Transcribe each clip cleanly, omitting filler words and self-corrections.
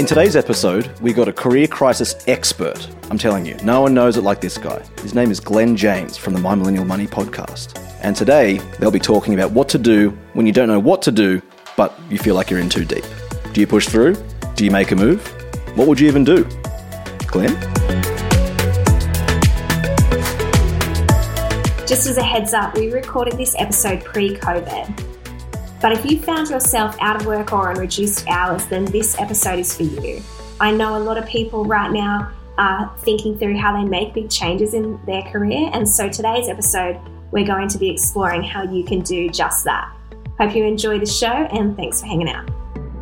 In today's episode, we got a career crisis expert. I'm telling you, no one knows it like this guy. His name is Glenn James from the My Millennial Money podcast. And today, they'll be talking about what to do when you don't know what to do, but you feel like you're in too deep. Do you push through? Do you make a move? What would you even do? Glenn? Just as a heads up, we recorded this episode pre-COVID. But if you found yourself out of work or on reduced hours, then this episode is for you. I know a lot of people right now are thinking through how they make big changes in their career. And so today's episode, we're going to be exploring how you can do just that. Hope you enjoy the show and thanks for hanging out.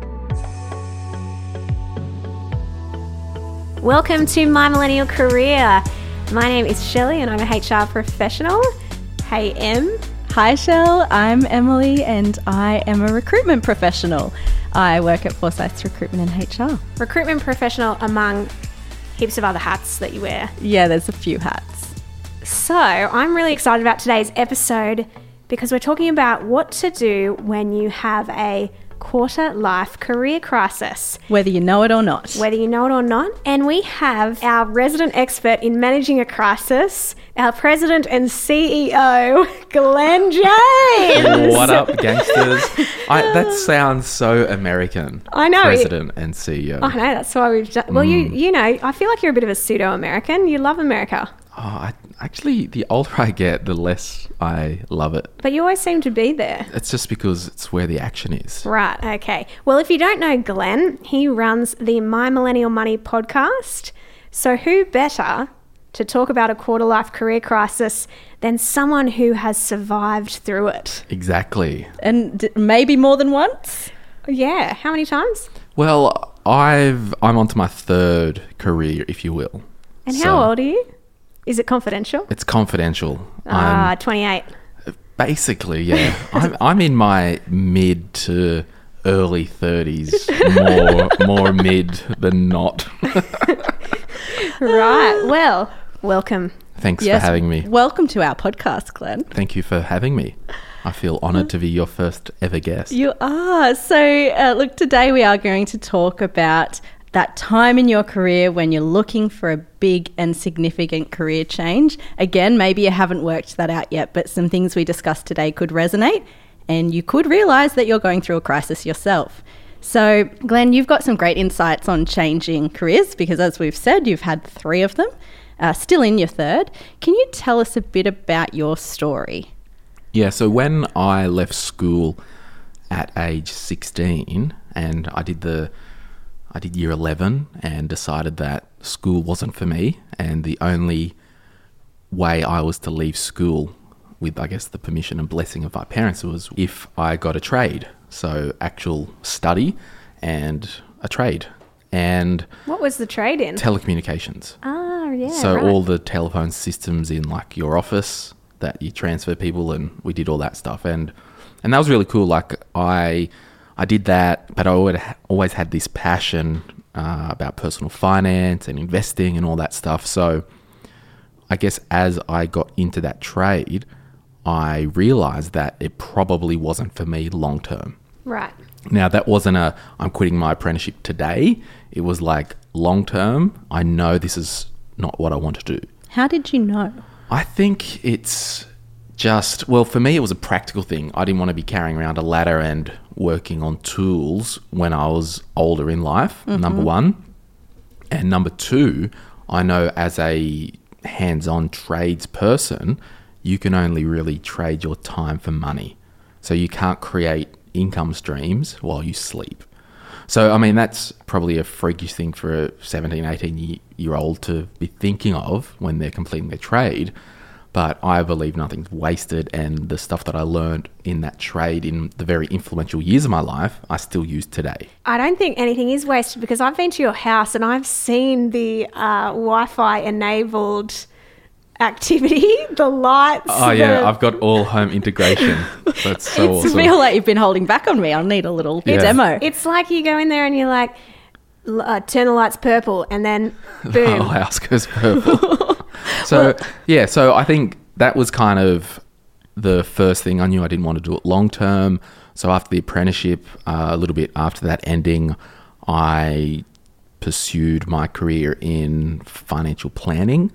Welcome to My Millennial Career. My name is Shelley and I'm a HR professional. Hey, Em. Hi Shell, I'm Emily and I am a recruitment professional. I work at Forsyths Recruitment and HR. Recruitment professional among heaps of other hats that you wear. Yeah, there's a few hats. So I'm really excited about today's episode because we're talking about what to do when you have a quarter-life career crisis. Whether you know it or not. Whether you know it or not. And we have our resident expert in managing a crisis, our president and CEO, Glenn James. What up, gangsters? That sounds so American. I know. President and CEO. I know, that's why we've done... Well, you know, I feel like you're a bit of a pseudo-American. You love America. Actually, the older I get, the less I love it. But you always seem to be there. It's just because it's where the action is. Right, okay. Well, if you don't know Glenn, he runs the My Millennial Money podcast. So who better to talk about a quarter-life career crisis than someone who has survived through it? Exactly. And maybe more than once? Yeah. How many times? Well, I'm onto my third career, if you will. And how old are you? Is it confidential? It's confidential. 28. Basically, yeah. I'm in my mid to early 30s, more mid than not. Right. Well, welcome. Thanks for having me. Welcome to our podcast, Glenn. Thank you for having me. I feel honoured to be your first ever guest. You are. So, look, today we are going to talk about that time in your career when you're looking for a big and significant career change. Again, maybe you haven't worked that out yet, but some things we discussed today could resonate and you could realise that you're going through a crisis yourself. So, Glenn, you've got some great insights on changing careers because, as we've said, you've had 3 of them, still in your third. Can you tell us a bit about your story? Yeah, so when I left school at age 16 and I did year 11 and decided that school wasn't for me, and the only way I was to leave school with, I guess, the permission and blessing of my parents was if I got a trade. So actual study and a trade. And what was the trade in? Telecommunications. Ah, yeah. So right. all the telephone systems in like your office that you transfer people, and we did all that stuff. And that was really cool. Like I did that, but I always had this passion about personal finance and investing and all that stuff. So I guess as I got into that trade, I realized that it probably wasn't for me long term. Right. Now, that wasn't I'm quitting my apprenticeship today. It was like long term, I know this is not what I want to do. How did you know? I think it's just, well, for me, it was a practical thing. I didn't want to be carrying around a ladder and working on tools when I was older in life, number one. And number two, I know as a hands-on trades person, you can only really trade your time for money. So you can't create income streams while you sleep. So, I mean, that's probably a freakish thing for a 17, 18-year-old to be thinking of when they're completing their trade. But I believe nothing's wasted, and the stuff that I learned in that trade in the very influential years of my life, I still use today. I don't think anything is wasted because I've been to your house and I've seen the Wi-Fi enabled activity, the lights. Oh, yeah, I've got all home integration. That's so awesome. I feel like you've been holding back on me. I'll need a little demo. It's like you go in there and you're like, turn the lights purple, and then boom. The whole house goes purple. So I think that was kind of the first thing. I knew I didn't want to do it long term. So after the apprenticeship, a little bit after that ending, I pursued my career in financial planning,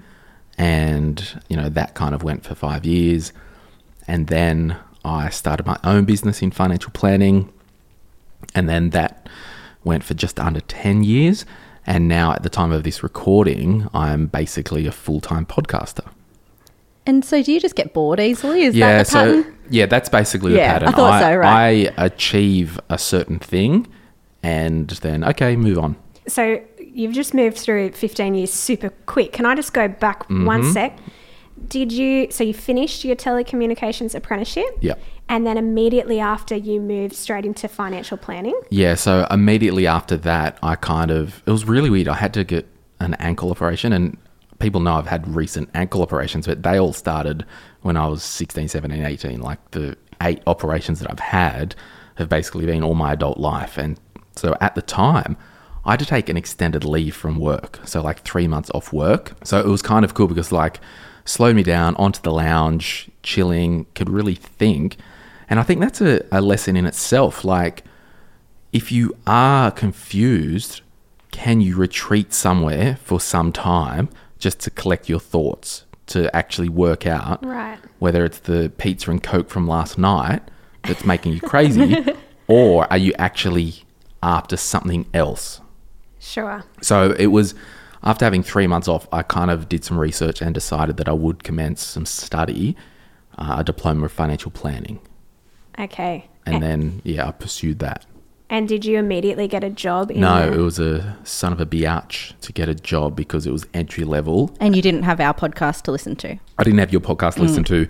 and that kind of went for 5 years. And then I started my own business in financial planning, and then that went for just under 10 years. And now at the time of this recording, I'm basically a full-time podcaster. And so do you just get bored easily? Is that the pattern? Yeah, that's basically the pattern. I thought so, right. I achieve a certain thing and then, okay, move on. So you've just moved through 15 years super quick. Can I just go back one sec? So you finished your telecommunications apprenticeship? Yeah. And then immediately after you moved straight into financial planning? Yeah, so immediately after that, it was really weird. I had to get an ankle operation, and people know I've had recent ankle operations, but they all started when I was 16, 17, 18. Like the 8 operations that I've had have basically been all my adult life. And so at the time, I had to take an extended leave from work. So like 3 months off work. So it was kind of cool because slowed me down onto the lounge, chilling, could really think. And I think that's a lesson in itself. Like, if you are confused, can you retreat somewhere for some time just to collect your thoughts, to actually work out whether it's the pizza and Coke from last night that's making you crazy, or are you actually after something else? Sure. So it was, after having 3 months off, I kind of did some research and decided that I would commence some study, a diploma of financial planning. Okay. And then, I pursued that. And did you immediately get a job? No, it was a son of a biatch to get a job because it was entry level. And you didn't have our podcast to listen to. I didn't have your podcast to listen to.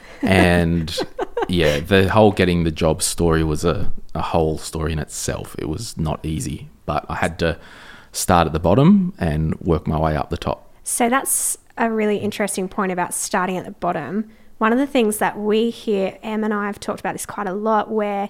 And the whole getting the job story was a whole story in itself. It was not easy, but I had to start at the bottom and work my way up the top. So that's a really interesting point about starting at the bottom. One of the things that we hear, Em and I have talked about this quite a lot, where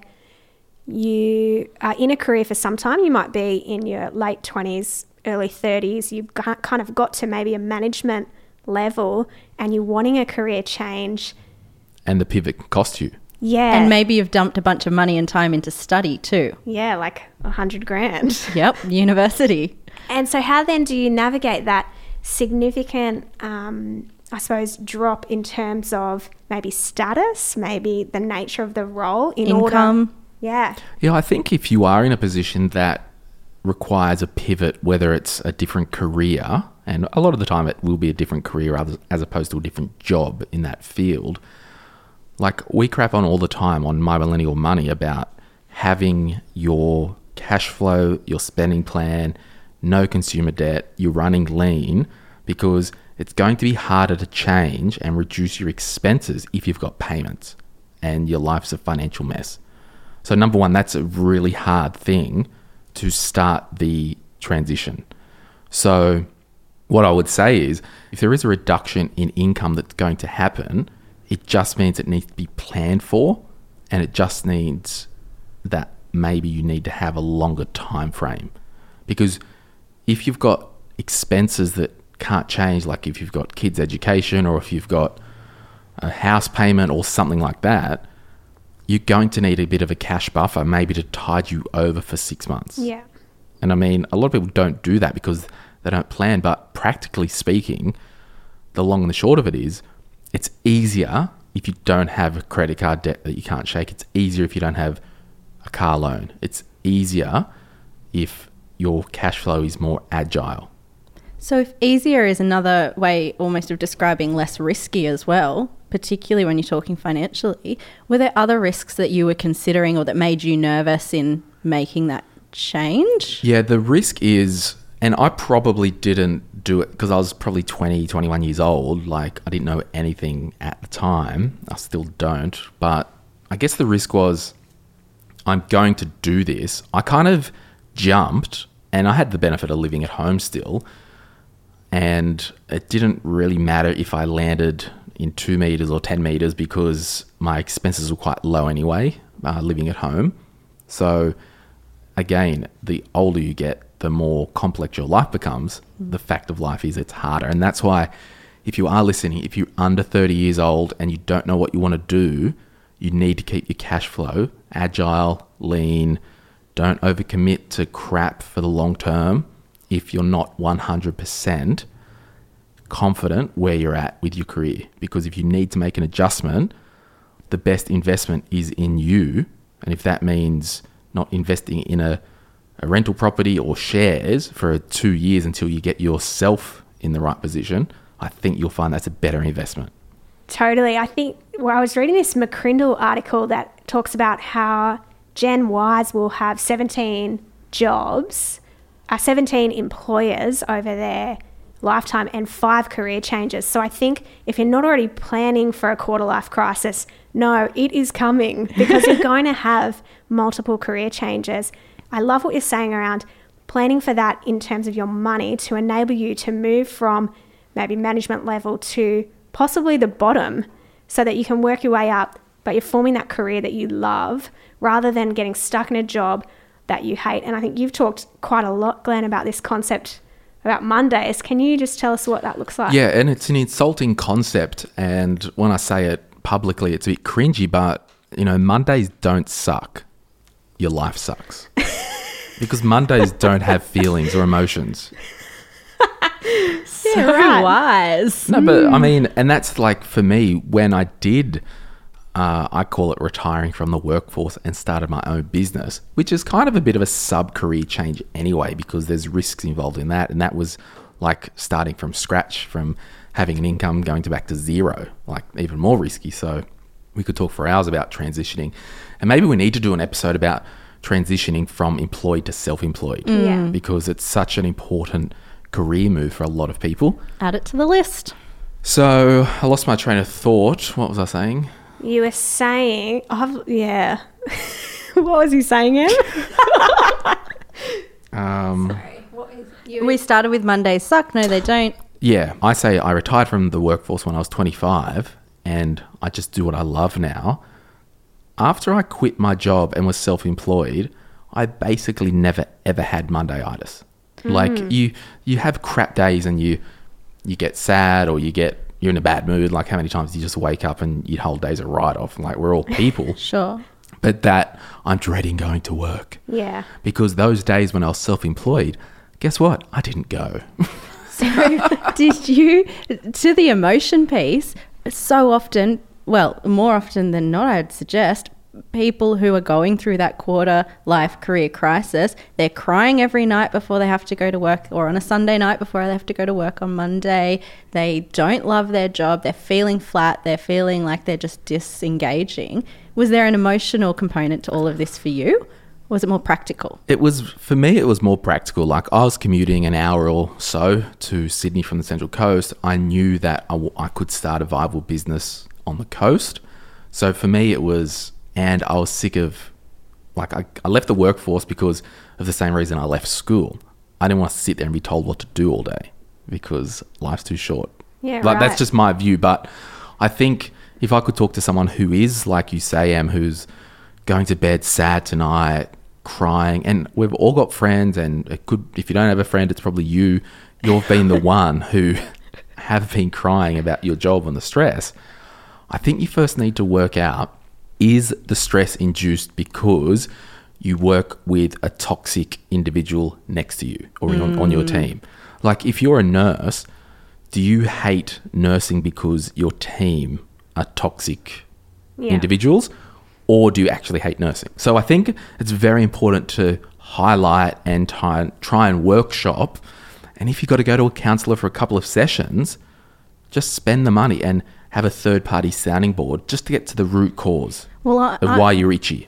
you are in a career for some time. You might be in your late 20s, early 30s. You've kind of got to maybe a management level and you're wanting a career change. And the pivot can cost you. Yeah. And maybe you've dumped a bunch of money and time into study too. Yeah, like $100,000. Yep, university. And so how then do you navigate that significant, I suppose, drop in terms of maybe status, maybe the nature of the role in income? Order? Yeah. Yeah, I think if you are in a position that requires a pivot, whether it's a different career, and a lot of the time it will be a different career as opposed to a different job in that field. Like, we crap on all the time on My Millennial Money about having your cash flow, your spending plan, no consumer debt, you're running lean, because it's going to be harder to change and reduce your expenses if you've got payments and your life's a financial mess. So number one, that's a really hard thing to start the transition. So what I would say is, if there is a reduction in income that's going to happen, it just means it needs to be planned for, and it just needs that maybe you need to have a longer time frame. Because if you've got expenses that can't change, like if you've got kids' education or if you've got a house payment or something like that, you're going to need a bit of a cash buffer, maybe to tide you over for 6 months. Yeah. And I mean, a lot of people don't do that because they don't plan, but practically speaking, the long and the short of it is, it's easier if you don't have a credit card debt that you can't shake. It's easier if you don't have a car loan. It's easier if your cash flow is more agile. So if easier is another way almost of describing less risky as well, particularly when you're talking financially, were there other risks that you were considering or that made you nervous in making that change? Yeah, the risk is, and I probably didn't do it because I was probably 20, 21 years old. Like, I didn't know anything at the time. I still don't. But I guess the risk was, I'm going to do this. I kind of jumped, and I had the benefit of living at home still. And it didn't really matter if I landed in 2 meters or 10 meters because my expenses were quite low anyway, living at home. So again, the older you get, the more complex your life becomes. The fact of life is it's harder. And that's why, if you are listening, if you're under 30 years old and you don't know what you want to do, you need to keep your cash flow agile, lean. Don't overcommit to crap for the long term. if you're not 100% confident where you're at with your career. Because if you need to make an adjustment, the best investment is in you. And if that means not investing in a rental property or shares for 2 years until you get yourself in the right position, I think you'll find that's a better investment. Totally. I think I was reading this McCrindle article that talks about how Gen Ys will have 17 jobs, 17 employers over their lifetime and 5 career changes. So I think if you're not already planning for a quarter life crisis, no, it is coming, because you're going to have multiple career changes. I love what you're saying around planning for that in terms of your money to enable you to move from maybe management level to possibly the bottom, so that you can work your way up, but you're forming that career that you love rather than getting stuck in a job that you hate. And I think you've talked quite a lot, Glenn, about this concept about Mondays. Can you just tell us what that looks like? Yeah, and it's an insulting concept. And when I say it publicly, it's a bit cringy, but, Mondays don't suck. Your life sucks. Because Mondays don't have feelings or emotions. So wise. No, but I mean, and that's like for me, when I did, I call it retiring from the workforce and started my own business, which is kind of a bit of a sub-career change anyway, because there's risks involved in that. And that was like starting from scratch, from having an income going back to zero, like even more risky. So we could talk for hours about transitioning. And maybe we need to do an episode about transitioning from employed to self-employed, because it's such an important career move for a lot of people. Add it to the list. So I lost my train of thought. What was I saying? You were saying, what was he saying, Em? Sorry, what is you? We started with Mondays suck. No, they don't. Yeah, I say I retired from the workforce when I was 25 and I just do what I love now. After I quit my job and was self-employed, I basically never ever had Mondayitis. Like you have crap days and you get sad, or you're in a bad mood. Like how many times you just wake up and your whole day's a write-off? Like we're all people. Sure. But that I'm dreading going to work. Yeah. Because those days when I was self-employed, guess what? I didn't go. So did you, to the emotion piece, so often, well, more often than not, I'd suggest, people who are going through that quarter life career crisis, they're crying every night before they have to go to work, or on a Sunday night before they have to go to work on Monday. They don't love their job. They're feeling flat. They're feeling like they're just disengaging. Was there an emotional component to all of this for you? Or was it more practical? For me, it was more practical. Like I was commuting an hour or so to Sydney from the Central Coast. I knew that I could start a viable business on the coast. So for me, it was... And I was sick of, like, I left the workforce because of the same reason I left school. I didn't want to sit there and be told what to do all day, because life's too short. Yeah, like, that's just my view. But I think if I could talk to someone who is, like you say, Em, who's going to bed sad tonight, crying, and we've all got friends, and it could, if you don't have a friend, it's probably you. You've been the one who have been crying about your job and the stress. I think you first need to work out, is the stress induced because you work with a toxic individual next to you or on your team? Like if you're a nurse, do you hate nursing because your team are toxic individuals, or do you actually hate nursing? So I think it's very important to highlight and try and workshop. And if you've got to go to a counsellor for a couple of sessions, just spend the money and have a third-party sounding board just to get to the root cause of why you're itchy.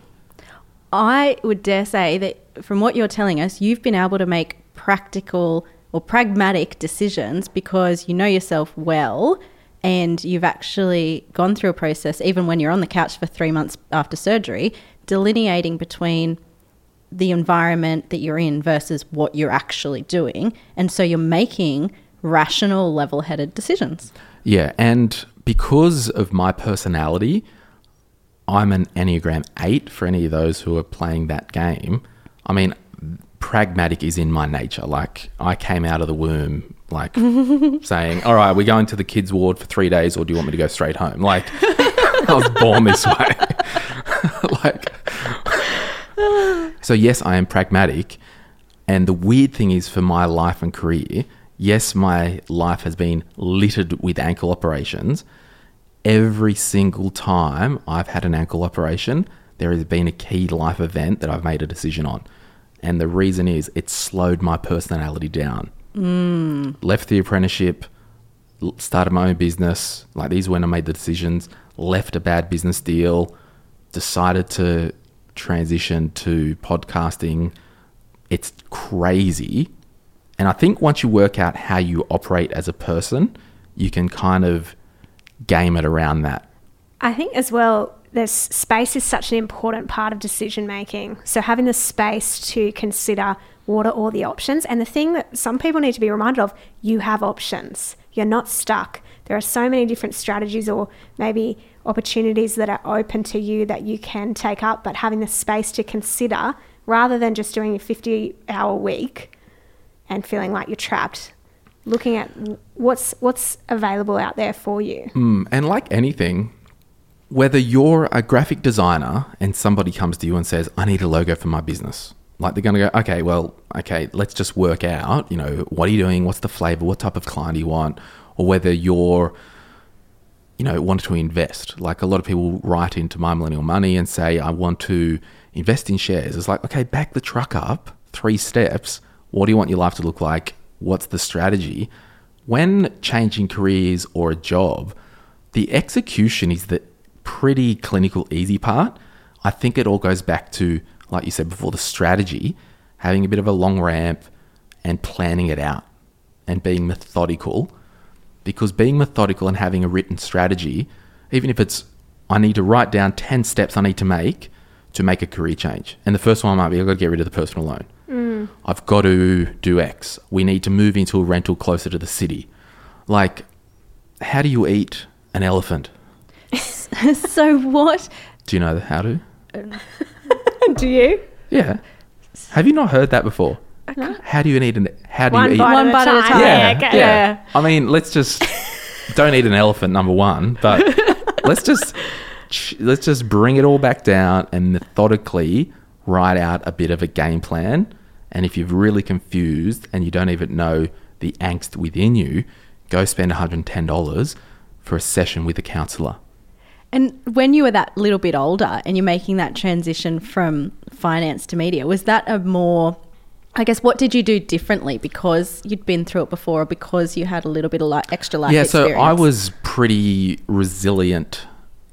I would dare say that from what you're telling us, you've been able to make practical or pragmatic decisions because you know yourself well, and you've actually gone through a process, even when you're on the couch for 3 months after surgery, delineating between the environment that you're in versus what you're actually doing. And so you're making rational, level-headed decisions. Yeah, and because of my personality, I'm an Enneagram 8 for any of those who are playing that game. I mean, pragmatic is in my nature. Like, I came out of the womb, like, saying, all right, we're going to the kids' ward for 3 days, or do you want me to go straight home? Like, I was born this way. So, yes, I am pragmatic. And the weird thing is, for my life and career, yes, my life has been littered with ankle operations. Every single time I've had an ankle operation, there has been a key life event that I've made a decision on. And the reason is it slowed my personality down. Left the apprenticeship, started my own business. Like, these when I made the decisions, left a bad business deal, decided to transition to podcasting. It's crazy. And I think once you work out how you operate as a person, you can kind of game it around that. I think as well, space is such an important part of decision making. So having the space to consider what are all the options. And the thing that some people need to be reminded of, you have options. You're not stuck. There are so many different strategies or maybe opportunities that are open to you that you can take up, but having the space to consider rather than just doing a 50-hour week and feeling like you're trapped, looking at what's available out there for you. And like anything, whether you're a graphic designer and somebody comes to you and says, I need a logo for my business. Like, they're going to go, okay, let's just work out, what are you doing? What's the flavor? What type of client do you want? Or whether you're, want to invest. Like, a lot of people write into My Millennial Money and say, I want to invest in shares. It's like, okay, back the truck up 3 steps. What do you want your life to look like? What's the strategy? When changing careers or a job, the execution is the pretty clinical easy part. I think it all goes back to, like you said before, the strategy, having a bit of a long ramp and planning it out and being methodical. Because being methodical and having a written strategy, even if it's, I need to write down 10 steps I need to make a career change. And the first one might be, I've got to get rid of the personal loan. I've got to do X. We need to move into a rental closer to the city. Like, how do you eat an elephant? So what? Do you know how to? Do you? Yeah. Have you not heard that before? How do you eat One bite at a time. Yeah, Okay. yeah. I mean, let's just don't eat an elephant, number one, but let's just bring it all back down and methodically write out a bit of a game plan. And if you're really confused and you don't even know the angst within you, go spend $110 for a session with a counsellor. And when you were that little bit older and you're making that transition from finance to media, was that a more, I guess, what did you do differently because you'd been through it before or because you had a little bit of extra life experience? So I was pretty resilient.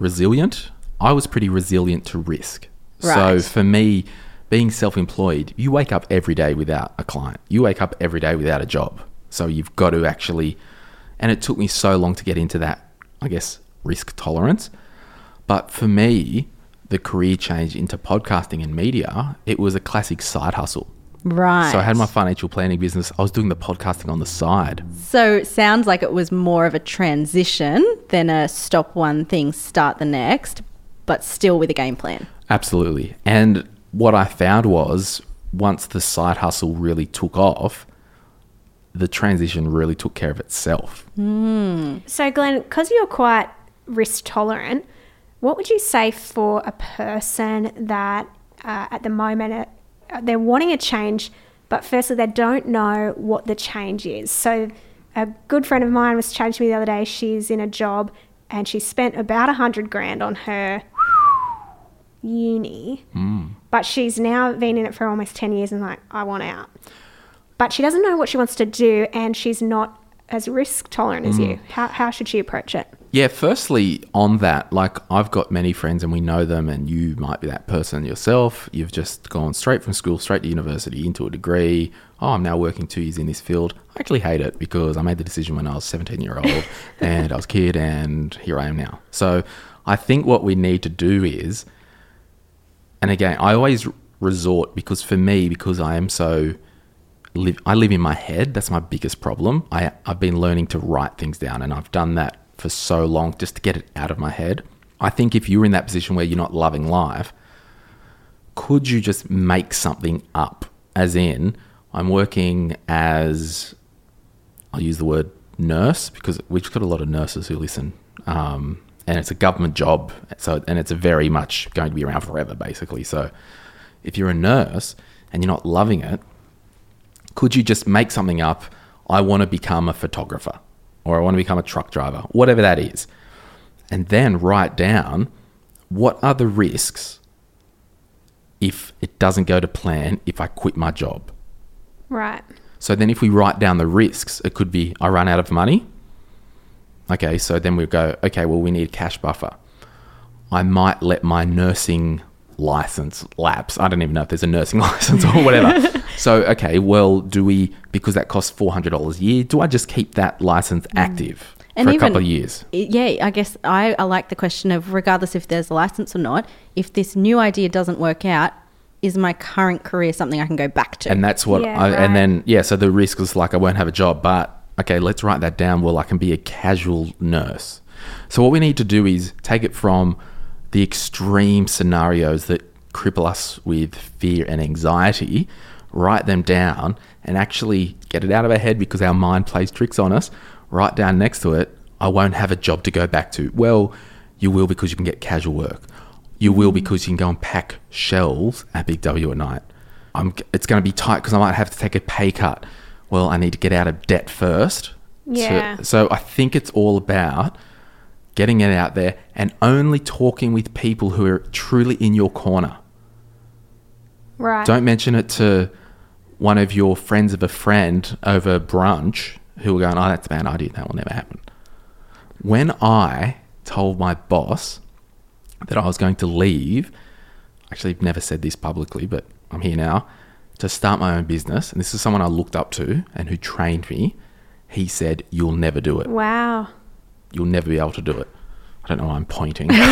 I was pretty resilient to risk. Right. So for me, being self-employed, you wake up every day without a client. You wake up every day without a job. So you've got to actually, and it took me so long to get into that, I guess, risk tolerance. But for me, the career change into podcasting and media, it was a classic side hustle. Right. So I had my financial planning business. I was doing the podcasting on the side. So it sounds like it was more of a transition than a stop one thing, start the next, but still with a game plan. Absolutely. And what I found was once the side hustle really took off, the transition really took care of itself. So Glenn, because you're quite risk tolerant, what would you say for a person that at the moment they're wanting a change, but firstly they don't know what the change is? So a good friend of mine was chatting to me the other day. She's in a job and she spent about $100,000 on her uni, but she's now been in it for almost 10 years and I want out. But she doesn't know what she wants to do and she's not as risk tolerant as you. How should she approach it? Yeah, firstly, on that, I've got many friends and we know them, and you might be that person yourself. You've just gone straight from school, straight to university, into a degree. Oh, I'm now working 2 years in this field. I actually hate it because I made the decision when I was 17-year-old and I was a kid and here I am now. So I think what we need to do is, and again, I always resort, because for me, because I am so... I live in my head. That's my biggest problem. I've been learning to write things down, and I've done that for so long just to get it out of my head. I think if you're in that position where you're not loving life, could you just make something up? As in, I'm working as, I'll use the word nurse, because we've got a lot of nurses who listen, and it's a government job, and it's a very much going to be around forever, basically. So if you're a nurse and you're not loving it, Could you just make something up? I want to become a photographer, or I want to become a truck driver, whatever that is. And then write down what are the risks if it doesn't go to plan, if I quit my job. Right. So then if we write down the risks, it could be I run out of money. Okay, so then we go, okay, well, we need a cash buffer. I might let my nursing license lapse. I don't even know if there's a nursing license or whatever. So, okay, well, do we, because that costs $400 a year, do I just keep that license active for a couple of years? Yeah, I guess I like the question of, regardless if there's a license or not, if this new idea doesn't work out, is my current career something I can go back to? And that's what, and then, so the risk is like I won't have a job, but okay, let's write that down. Well, I can be a casual nurse. So what we need to do is take it from the extreme scenarios that cripple us with fear and anxiety, write them down and actually get it out of our head because our mind plays tricks on us. Write down next to it, I won't have a job to go back to. Well, you will because you can get casual work. You will because you can go and pack shelves at Big W at night. It's going to be tight because I might have to take a pay cut. Well, I need to get out of debt first. Yeah. So I think it's all about getting it out there and only talking with people who are truly in your corner. Right. Don't mention it to one of your friends of a friend over brunch who are going, oh, that's a bad idea. That will never happen. When I told my boss that I was going to leave, actually I've never said this publicly, but I'm here now, to start my own business, and this is someone I looked up to and who trained me, he said, you'll never do it. Wow. You'll never be able to do it. I don't know why I'm pointing. I'm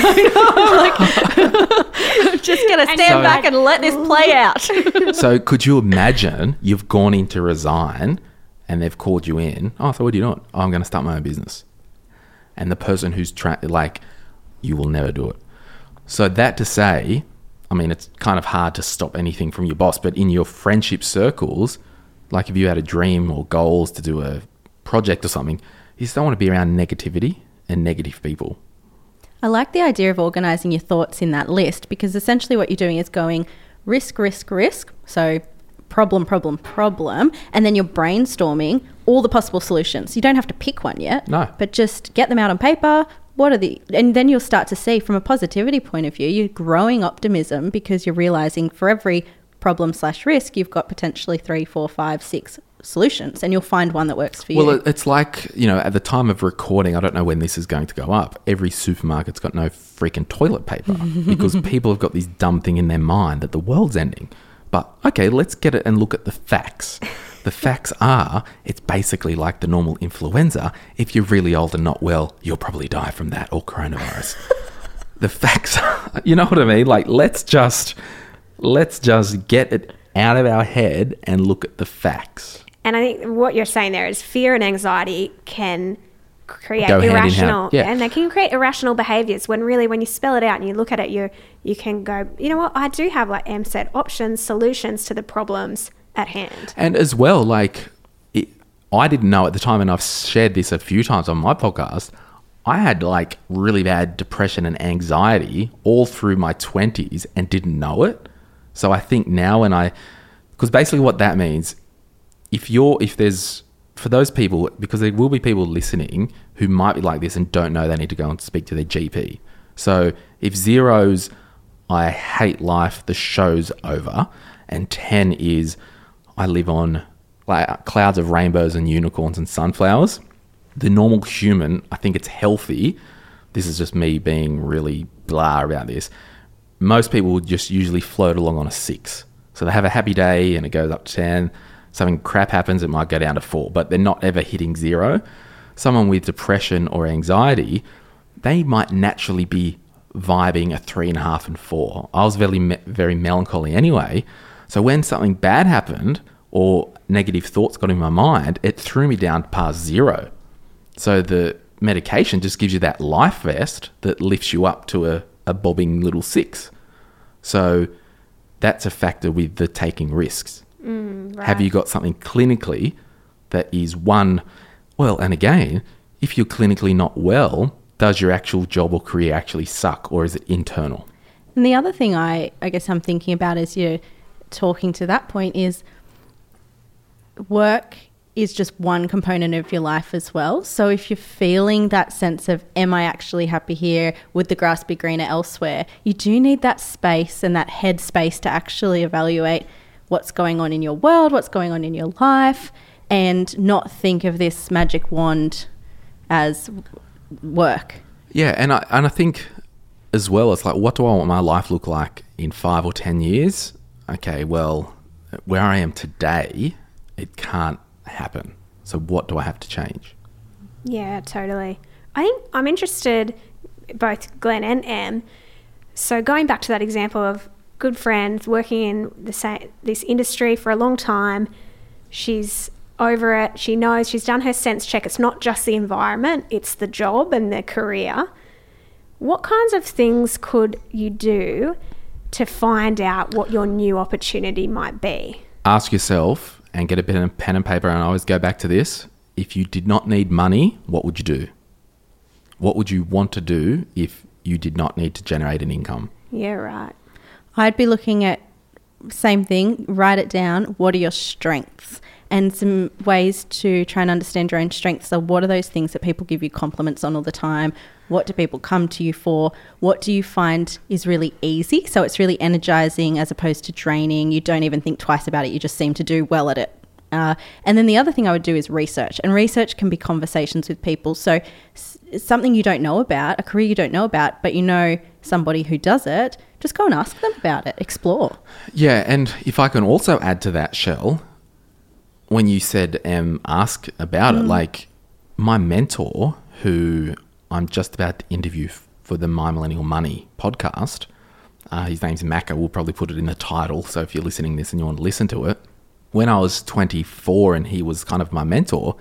just going to stand back and let this play out. So could you imagine you've gone in to resign and they've called you in. Oh, so what are you doing? Oh, I'm going to start my own business. And the person who's you will never do it. So that to say, I mean, it's kind of hard to stop anything from your boss, but in your friendship circles, like if you had a dream or goals to do a project or something, you just don't want to be around negativity and negative people. I like the idea of organising your thoughts in that list, because essentially what you're doing is going risk, risk, risk. So problem, problem, problem. And then you're brainstorming all the possible solutions. You don't have to pick one yet. No. But just get them out on paper. And then you'll start to see from a positivity point of view, you're growing optimism because you're realising for every problem/risk, you've got potentially 3, 4, 5, 6 solutions, and you'll find one that works for you. Well, it's like, at the time of recording, I don't know when this is going to go up, every supermarket's got no freaking toilet paper because people have got this dumb thing in their mind that the world's ending. But okay, let's get it and look at the facts. The facts are, it's basically like the normal influenza. If you're really old and not well, you'll probably die from that or coronavirus. The facts, you know what I mean? Like, let's just get it out of our head and look at the facts. And I think what you're saying there is fear and anxiety can create Go hand in hand. irrational, Yeah. and they can create irrational behaviors when really, when you spell it out and you look at it, you can go, you know what, I do have, like Em said, options, solutions to the problems at hand. And as well, I didn't know at the time, and I've shared this a few times on my podcast, I had really bad depression and anxiety all through my 20s and didn't know it. So I think now because basically what that means, for those people, because there will be people listening who might be like this and don't know they need to go and speak to their GP. So if 0's, I hate life, the show's over, and 10 is, I live on clouds of rainbows and unicorns and sunflowers, the normal human, I think it's healthy. This is just me being really blah about this. Most people would just usually float along on a 6. So they have a happy day and it goes up to 10. Something crap happens, it might go down to 4, but they're not ever hitting 0. Someone with depression or anxiety, they might naturally be vibing a 3.5 and 4. I was very melancholy anyway. So when something bad happened or negative thoughts got in my mind, it threw me down past 0. So the medication just gives you that life vest that lifts you up to a bobbing little 6. So that's a factor with the taking risks. Right. Have you got something clinically that is and again, if you're clinically not well, does your actual job or career actually suck, or is it internal? And the other thing I guess I'm thinking about as you're talking to that point is, work is just one component of your life as well. So if you're feeling that sense of, am I actually happy here? Would the grass be greener elsewhere? You do need that space and that head space to actually evaluate what's going on in your world, what's going on in your life, and not think of this magic wand as work. Yeah, and I think as well, it's like, what do I want my life look like in 5 or 10 years? Okay, well, where I am today, it can't happen. So what do I have to change? Yeah, totally. I think I'm interested, both Glenn and Em. So going back to that example of good friends working in this industry for a long time, she's over it. She knows, she's done her sense check. It's not just the environment, it's the job and the career. What kinds of things could you do to find out what your new opportunity might be? Ask yourself, and get a pen and paper, and I always go back to this. If you did not need money, what would you do? What would you want to do if you did not need to generate an income? Yeah, right. I'd be looking at, same thing, write it down. What are your strengths? And some ways to try and understand your own strengths are, what are those things that people give you compliments on all the time? What do people come to you for? What do you find is really easy? So it's really energizing as opposed to draining. You don't even think twice about it. You just seem to do well at it. And then the other thing I would do is research. And research can be conversations with people. So something you don't know about, a career you don't know about, but you know somebody who does it, just go and ask them about it. Explore. Yeah, and if I can also add to that, Shell, when you said ask about it, like my mentor, who I'm just about to interview for the My Millennial Money podcast, his name's Macca. We'll probably put it in the title, so if you're listening to this and you want to listen to it. When I was 24 and he was kind of my mentor,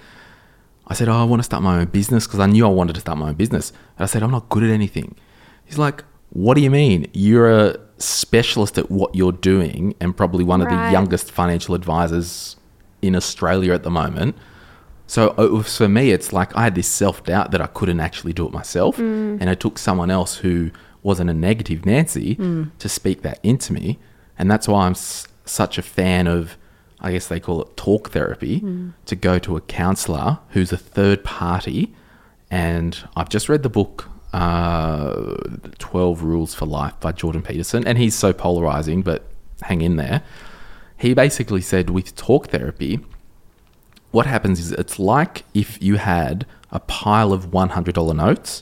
I said, I want to start my own business, because I knew I wanted to start my own business. And I said, I'm not good at anything. He's like, what do you mean? You're a specialist at what you're doing and probably one of the youngest financial advisors in Australia at the moment. So for me, it's like I had this self-doubt that I couldn't actually do it myself. And it took someone else who wasn't a negative Nancy to speak that into me. And that's why I'm such a fan of, I guess they call it talk therapy, to go to a counsellor who's a third party. And I've just read the book, 12 Rules for Life by Jordan Peterson. And he's so polarizing, but hang in there. He basically said with talk therapy, what happens is it's like if you had a pile of $100 notes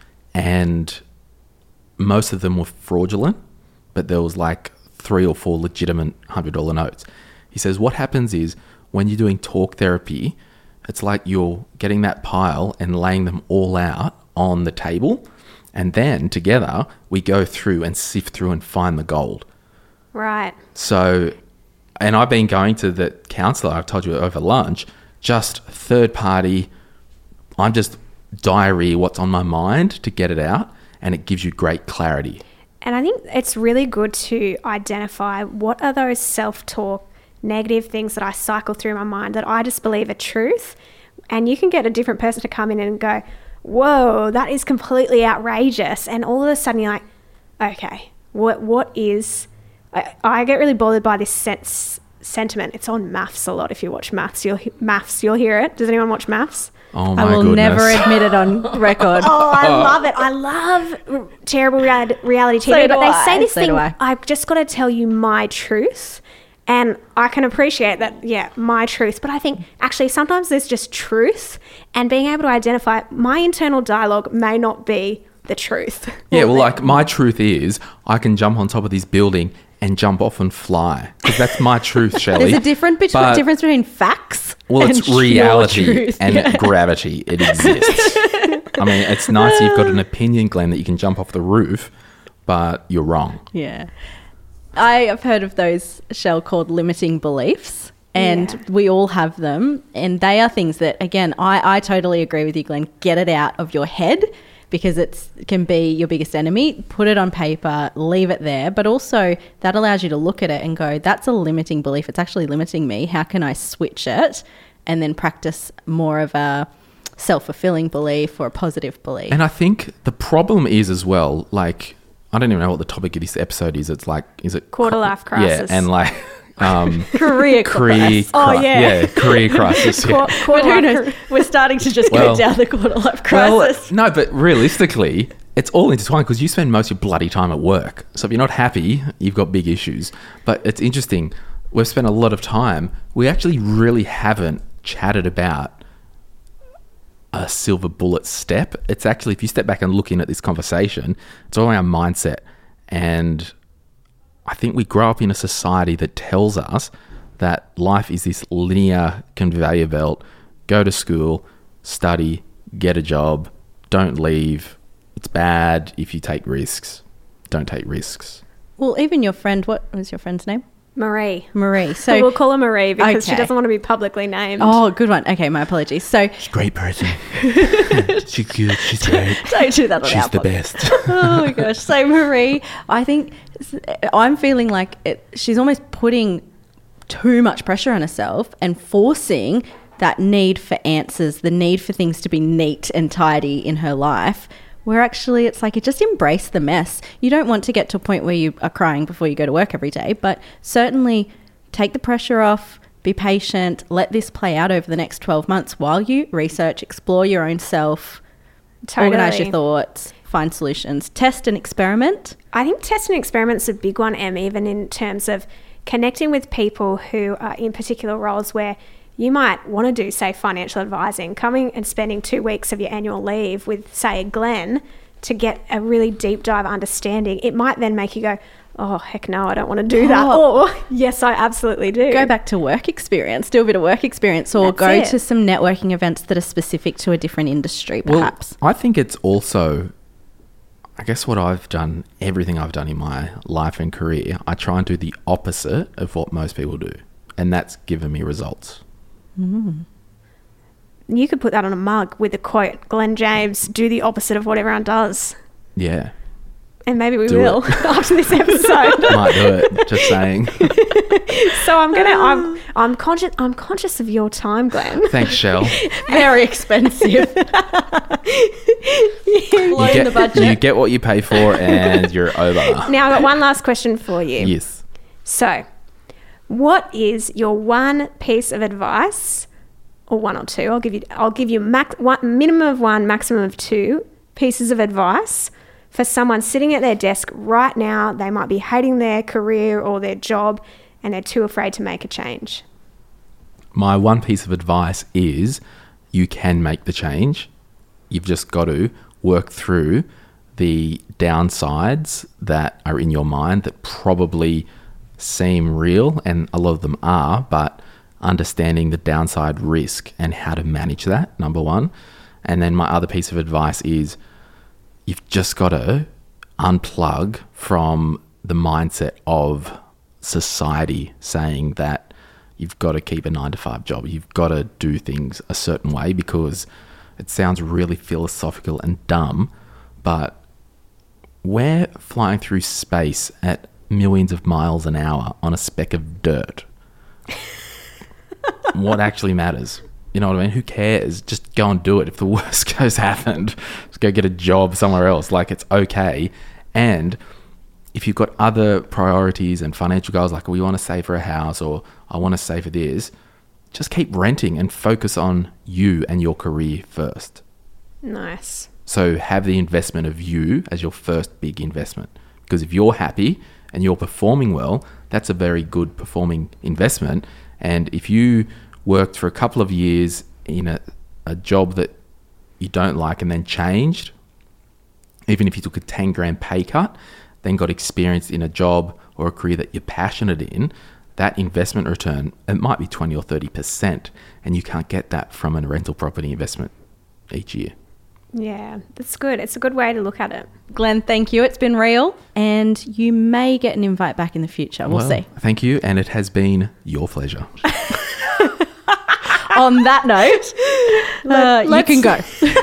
and most of them were fraudulent, but there was like 3 or 4 legitimate $100 notes. He says what happens is when you're doing talk therapy, it's like you're getting that pile and laying them all out on the table, and then together we go through and sift through and find the gold. Right. So, and I've been going to the counsellor, I've told you over lunch, just third party. I'm just diary what's on my mind to get it out, and it gives you great clarity. And I think it's really good to identify what are those self-talk negative things that I cycle through my mind that I just believe are truth. And you can get a different person to come in and go, whoa, that is completely outrageous. And all of a sudden you're like, okay, what is... I get really bothered by this sentiment. It's on Maths a lot. If you watch Maths, you'll hear it. Does anyone watch Maths? Oh my I will goodness. never admit it on record. Oh, I love it. I love terrible reality TV. So but they say I. this So thing, do I. I've just got to tell you my truth. And I can appreciate that, yeah, my truth. But I think actually sometimes there's just truth, and being able to identify my internal dialogue may not be the truth. Yeah, well, like my truth is I can jump on top of this building and jump off and fly, because that's my truth, Shelley. There's a difference between facts Well, and it's reality your truth. and gravity. It exists. I mean, it's nice you've got an opinion, Glenn, that you can jump off the roof, but you're wrong. Yeah. I have heard of those, Shell, called limiting beliefs, and we all have them. And they are things that, again, I totally agree with you, Glenn. Get it out of your head, because it can be your biggest enemy. Put it on paper, leave it there. But also that allows you to look at it and go, that's a limiting belief. It's actually limiting me. How can I switch it? And then practice more of a self-fulfilling belief or a positive belief. And I think the problem is as well, like, I don't even know what the topic of this episode is. It's like, is it Quarter life crisis. Yeah, and like Career crisis. career crisis. Yeah. But who knows? We're starting to just go down the quarter life crisis. No, but realistically, it's all intertwined because you spend most of your bloody time at work. So if you're not happy, you've got big issues. But it's interesting. We've spent a lot of time. We actually really haven't chatted about a silver bullet step. It's actually, if you step back and look in at this conversation, it's all around mindset. And I think we grow up in a society that tells us that life is this linear conveyor belt. Go to school, study, get a job, don't leave. It's bad if you take risks. Don't take risks. Well, even your friend, what was your friend's name? Marie. So we'll call her Marie because she Okay. doesn't want to be publicly named. Oh, good one. Okay, my apologies. So She's a great person. She's good. She's great. don't do that on She's our the podcast. best. Oh my gosh. So Marie, I think I'm feeling like she's almost putting too much pressure on herself and forcing that need for answers, the need for things to be neat and tidy in her life, where actually it's like you just embrace the mess. You don't want to get to a point where you are crying before you go to work every day, but certainly take the pressure off, be patient, let this play out over the next 12 months while you research, explore your own self, organize your thoughts, find solutions, test and experiment. I think test and experiment's a big one, Em, even in terms of connecting with people who are in particular roles where you might want to do, say, financial advising, coming and spending 2 weeks of your annual leave with, say, Glenn to get a really deep dive understanding. It might then make you go, oh, heck no, I don't want to do that. Or, yes, I absolutely do. Go back to work experience, do a bit of work experience, or That's go it. to some networking events that are specific to a different industry, perhaps. Well, I think it's also, I guess what I've done, everything I've done in my life and career, I try and do the opposite of what most people do. And that's given me results. You could put that on a mug with a quote, Glenn James, do the opposite of what everyone does. Yeah. And maybe we Do will after this episode. Might do it. Just saying. So I'm conscious of your time, Glenn. Thanks, Shell. Very expensive. Blowing the budget. You get what you pay for and you're over. Now I've got one last question for you. Yes. So, what is your one piece of advice, or one or two? I'll give you minimum of one, maximum of two pieces of advice for someone sitting at their desk right now. They might be hating their career or their job, and they're too afraid to make a change. My one piece of advice is you can make the change. You've just got to work through the downsides that are in your mind that probably seem real, and a lot of them are, but understanding the downside risk and how to manage that, number one. And then my other piece of advice is you've just got to unplug from the mindset of society saying that you've got to keep a 9-to-5 job. You've got to do things a certain way, because it sounds really philosophical and dumb, but we're flying through space at millions of miles an hour on a speck of dirt. What actually matters? You know what I mean? Who cares? Just go and do it. If the worst goes happened, just go get a job somewhere else. Like, it's okay. And if you've got other priorities and financial goals, like we want to save for a house or I want to save for this, just keep renting and focus on you and your career first. Nice. So have the investment of you as your first big investment. Because if you're happy and you're performing well, that's a very good performing investment. And if you worked for a couple of years in a job that you don't like and then changed, even if you took a 10 grand pay cut, then got experience in a job or a career that you're passionate in, that investment return, it might be 20 or 30%, and you can't get that from a rental property investment each year. Yeah, that's good. It's a good way to look at it. Glenn, thank you. It's been real, and you may get an invite back in the future. We'll see. Thank you, and it has been your pleasure. On that note, you can go.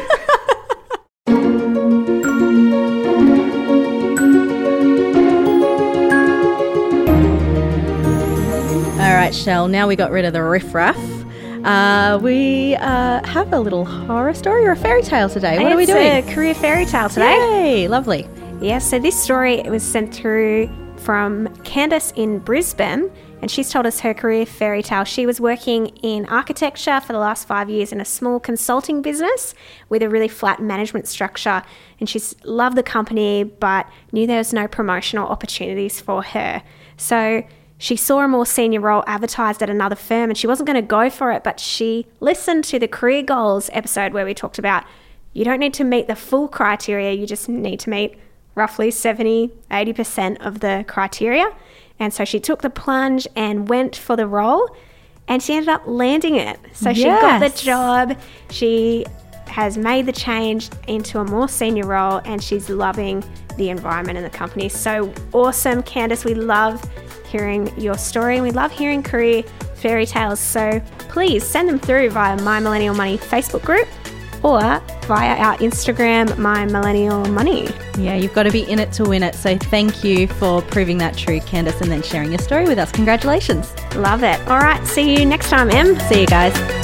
All right, Shell, now we got rid of the riffraff. We have a little horror story or a fairy tale today. What are we doing? It's a career fairy tale today. Yay, lovely. Yeah, so this story, it was sent through from Candace in Brisbane, and she's told us her career fairy tale. She was working in architecture for the last 5 years in a small consulting business with a really flat management structure, and she's loved the company but knew there was no promotional opportunities for her. So she saw a more senior role advertised at another firm and she wasn't going to go for it, but she listened to the career goals episode where we talked about you don't need to meet the full criteria, you just need to meet roughly 70-80% of the criteria. And so she took the plunge and went for the role, and she ended up landing it. So she got the job, she has made the change into a more senior role, and she's loving the environment and the company. So awesome, Candice. We love hearing your story, and we love hearing career fairy tales. So please send them through via My Millennial Money Facebook group or via our Instagram, My Millennial Money. Yeah, you've got to be in it to win it. So thank you for proving that true, Candice, and then sharing your story with us. Congratulations. Love it. All right, see you next time, Em. See you guys.